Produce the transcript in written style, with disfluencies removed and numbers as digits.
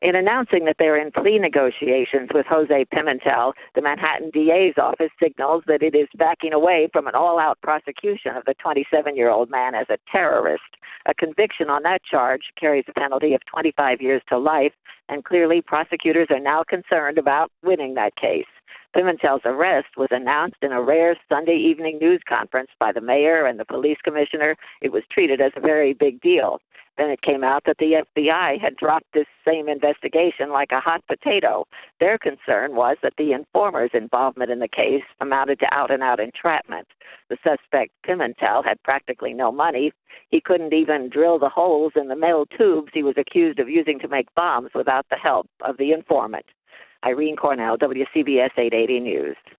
In announcing that they're in plea negotiations with Jose Pimentel, the Manhattan DA's office signals that it is backing away from an all-out prosecution of the 27-year-old man as a terrorist. A conviction on that charge carries a penalty of 25 years to life, and clearly prosecutors are now concerned about winning that case. Pimentel's arrest was announced in a rare Sunday evening news conference by the mayor and the police commissioner. It was treated as a very big deal. Then it came out that the FBI had dropped this same investigation like a hot potato. Their concern was that the informer's involvement in the case amounted to out-and-out entrapment. The suspect, Pimentel, had practically no money. He couldn't even drill the holes in the metal tubes he was accused of using to make bombs without the help of the informant. Irene Cornell, WCBS 880 News.